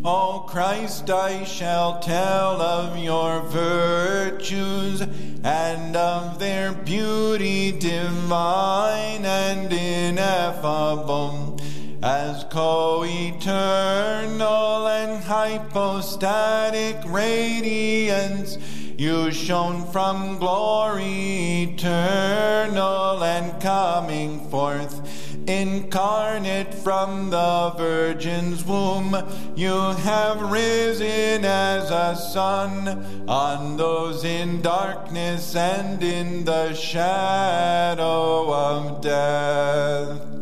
O Christ, I shall tell of your virtues and of their beauty divine and ineffable. As co-eternal and hypostatic radiance, you shone from glory eternal and coming forth, incarnate from the Virgin's womb. You have risen as a sun on those in darkness and in the shadow of death.